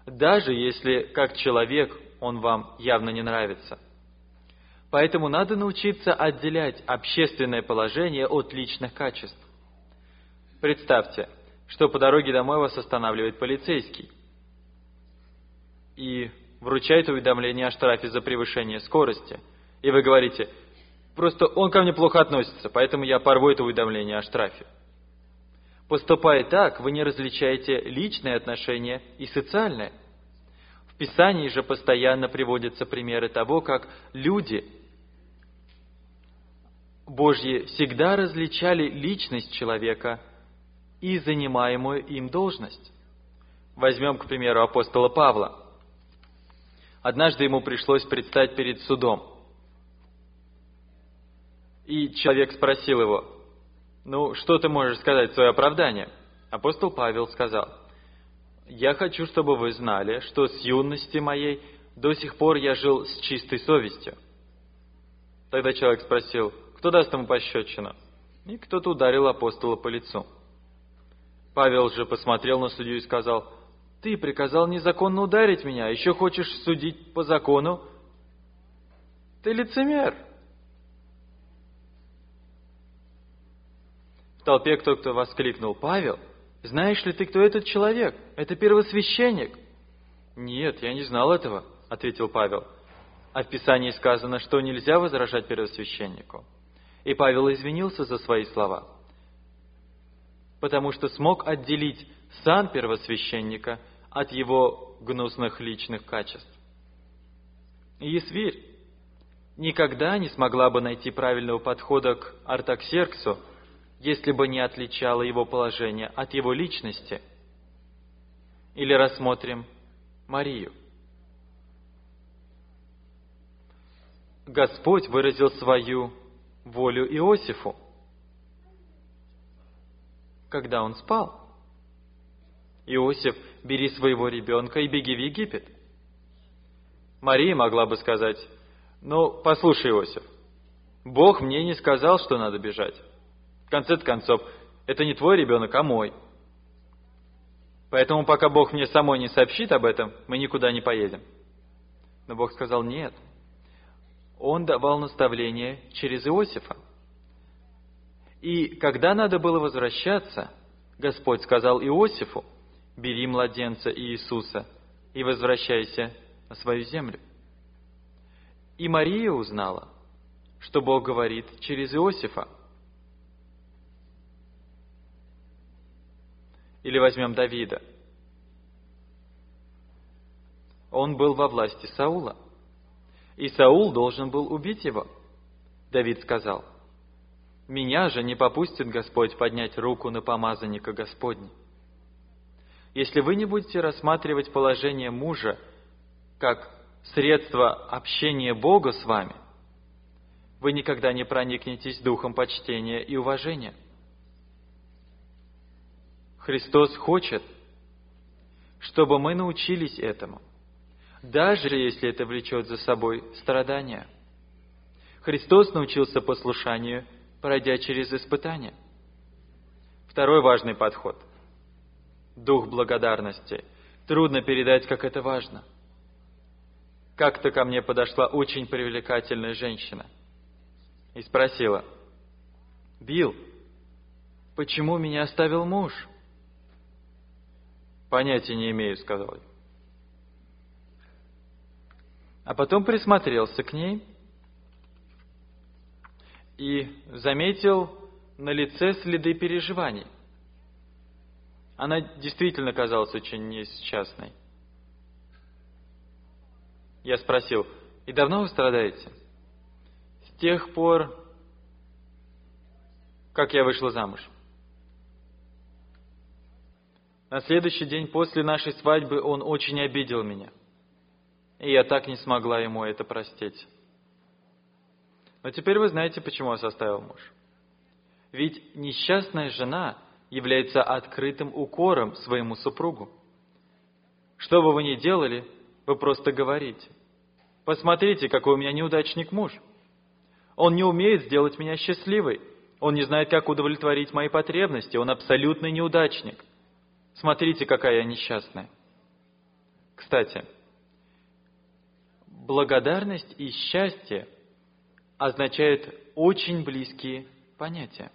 даже если как человек он вам явно не нравится. Поэтому надо научиться отделять общественное положение от личных качеств. Представьте, что по дороге домой вас останавливает полицейский и вручает уведомление о штрафе за превышение скорости. И вы говорите: просто он ко мне плохо относится, поэтому я порву это уведомление о штрафе. Поступая так, вы не различаете личные отношения и социальные. В Писании же постоянно приводятся примеры того, как люди Божьи всегда различали личность человека и занимаемую им должность. Возьмем, к примеру, апостола Павла. Однажды ему пришлось предстать перед судом. И человек спросил его: «Ну, что ты можешь сказать в свое оправдание?» Апостол Павел сказал: «Я хочу, чтобы вы знали, что с юности моей до сих пор я жил с чистой совестью». Тогда человек спросил: «Кто даст ему пощечину?» И кто-то ударил апостола по лицу. Павел же посмотрел на судью и сказал: «Ты приказал незаконно ударить меня, еще хочешь судить по закону? Ты лицемер!» В толпе кто-то воскликнул: «Павел, знаешь ли ты, кто этот человек? Это первосвященник». «Нет, я не знал этого», — ответил Павел. А в Писании сказано, что нельзя возражать первосвященнику. И Павел извинился за свои слова, потому что смог отделить сан первосвященника от его гнусных личных качеств. И Есфирь никогда не смогла бы найти правильного подхода к Артаксерксу, если бы не отличала его положение от его личности. Или рассмотрим Марию. Господь выразил свою волю Иосифу, когда он спал. «Иосиф, бери своего ребенка и беги в Египет». Мария могла бы сказать: «Ну, послушай, Иосиф, Бог мне не сказал, что надо бежать. В конце концов, это не твой ребенок, а мой. Поэтому, пока Бог мне самой не сообщит об этом, мы никуда не поедем». Но Бог сказал: «Нет». Он давал наставление через Иосифа. И когда надо было возвращаться, Господь сказал Иосифу: «Бери младенца Иисуса и возвращайся на свою землю». И Мария узнала, что Бог говорит через Иосифа. Или возьмем Давида. Он был во власти Саула, и Саул должен был убить его. Давид сказал: «Меня же не попустит Господь поднять руку на помазанника Господня». Если вы не будете рассматривать положение мужа как средство общения Бога с вами, вы никогда не проникнетесь духом почтения и уважения. Христос хочет, чтобы мы научились этому, даже если это влечет за собой страдания. Христос научился послушанию, пройдя через испытания. Второй важный подход – дух благодарности. Трудно передать, как это важно. Как-то ко мне подошла очень привлекательная женщина и спросила: «Билл, почему меня оставил муж?» «Понятия не имею», — сказал я. А потом присмотрелся к ней и заметил на лице следы переживаний. Она действительно казалась очень несчастной. Я спросил: «И давно вы страдаете?» «С тех пор, как я вышла замуж». На следующий день после нашей свадьбы он очень обидел меня, и я так не смогла ему это простить. Но теперь вы знаете, почему вас оставил муж. Ведь несчастная жена является открытым укором своему супругу. Что бы вы ни делали, вы просто говорите: «Посмотрите, какой у меня неудачник муж. Он не умеет сделать меня счастливой. Он не знает, как удовлетворить мои потребности. Он абсолютный неудачник. Смотрите, какая я несчастная». Кстати, благодарность и счастье означают очень близкие понятия.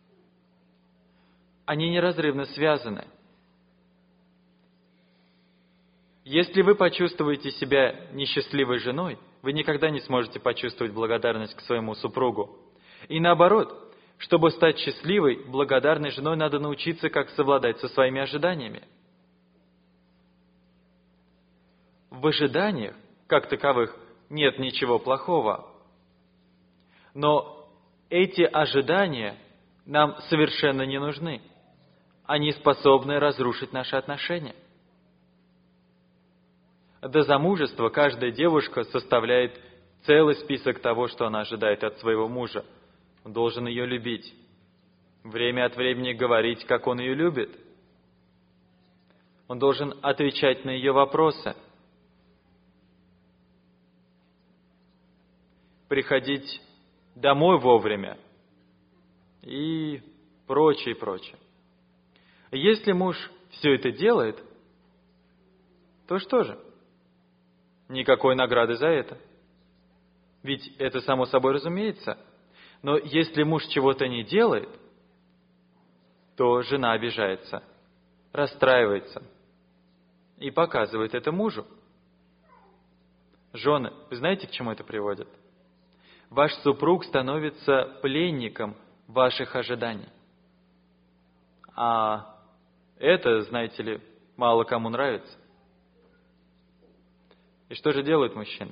Они неразрывно связаны. Если вы почувствуете себя несчастливой женой, вы никогда не сможете почувствовать благодарность к своему супругу. И наоборот, чтобы стать счастливой, благодарной женой, надо научиться, как совладать со своими ожиданиями. В ожиданиях, как таковых, нет ничего плохого. Но эти ожидания нам совершенно не нужны. Они способны разрушить наши отношения. До замужества каждая девушка составляет целый список того, что она ожидает от своего мужа. Он должен ее любить. Время от времени говорить, как он ее любит. Он должен отвечать на ее вопросы. Приходить домой вовремя. И прочее, прочее. Если муж все это делает, то что же? Никакой награды за это. Ведь это само собой разумеется. Но если муж чего-то не делает, то жена обижается, расстраивается и показывает это мужу. Жены, вы знаете, к чему это приводит? Ваш супруг становится пленником ваших ожиданий. А это, знаете ли, мало кому нравится. И что же делают мужчины?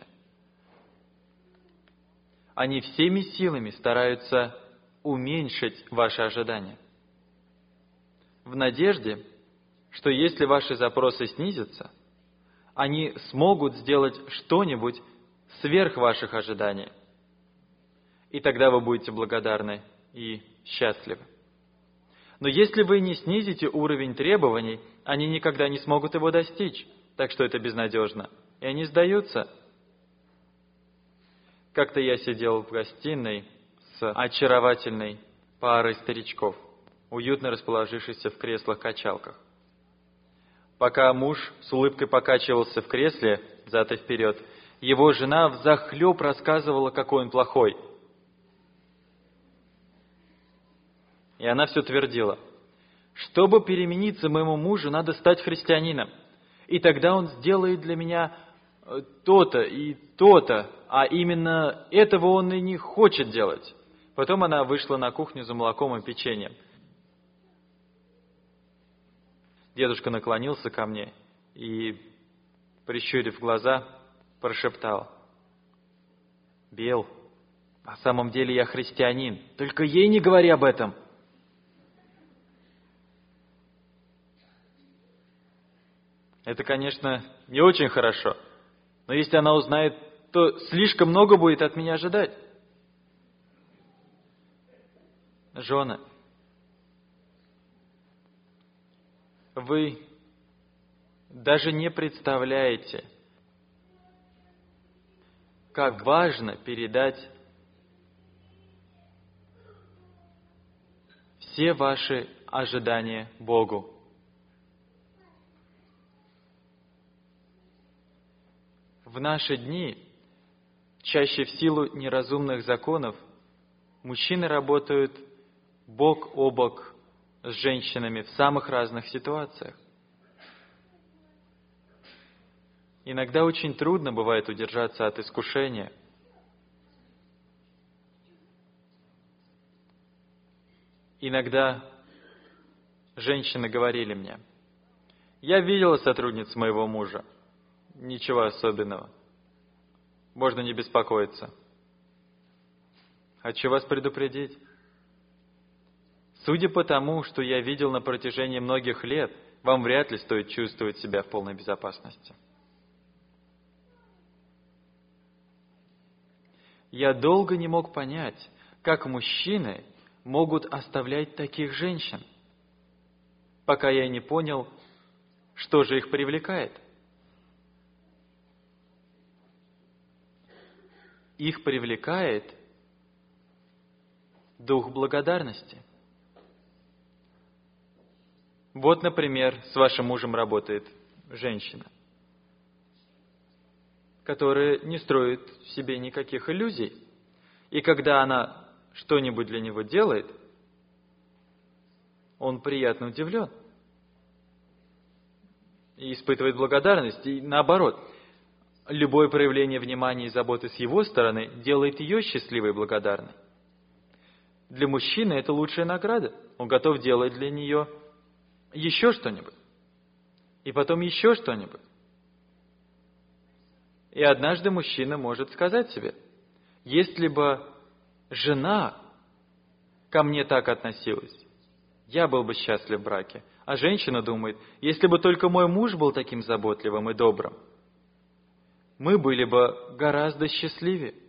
Они всеми силами стараются уменьшить ваши ожидания. В надежде, что если ваши запросы снизятся, они смогут сделать что-нибудь сверх ваших ожиданий. И тогда вы будете благодарны и счастливы. Но если вы не снизите уровень требований, они никогда не смогут его достичь, так что это безнадежно. И они сдаются. Как-то я сидел в гостиной с очаровательной парой старичков, уютно расположившихся в креслах-качалках. Пока муж с улыбкой покачивался в кресле взад и вперед, его жена взахлеб рассказывала, какой он плохой. И она все твердила: чтобы перемениться моему мужу, надо стать христианином. И тогда он сделает для меня то-то и то-то, а именно этого он и не хочет делать. Потом она вышла на кухню за молоком и печеньем. Дедушка наклонился ко мне и, прищурив глаза, прошептал: «Бел, на самом деле я христианин, только ей не говори об этом». Это, конечно, не очень хорошо, но если она узнает, то слишком много будет от меня ожидать. Жены, вы даже не представляете, как важно передать все ваши ожидания Богу. В наши дни, чаще в силу неразумных законов, мужчины работают бок о бок с женщинами в самых разных ситуациях. Иногда очень трудно бывает удержаться от искушения. Иногда женщины говорили мне: «Я видела сотрудниц моего мужа. Ничего особенного. Можно не беспокоиться. Хочу вас предупредить. Судя по тому, что я видел на протяжении многих лет, вам вряд ли стоит чувствовать себя в полной безопасности». Я долго не мог понять, как мужчины могут оставлять таких женщин, пока я не понял, что же их привлекает. Их привлекает дух благодарности. Вот, например, с вашим мужем работает женщина. которая не строит в себе никаких иллюзий. И когда она что-нибудь для него делает, он приятно удивлен и испытывает благодарность. И наоборот, любое проявление внимания и заботы с его стороны делает ее счастливой и благодарной. Для мужчины это лучшая награда. Он готов делать для нее еще что-нибудь. И потом еще что-нибудь. И однажды мужчина может сказать себе: если бы жена ко мне так относилась, я был бы счастлив в браке. А женщина думает: если бы только мой муж был таким заботливым и добрым, мы были бы гораздо счастливее.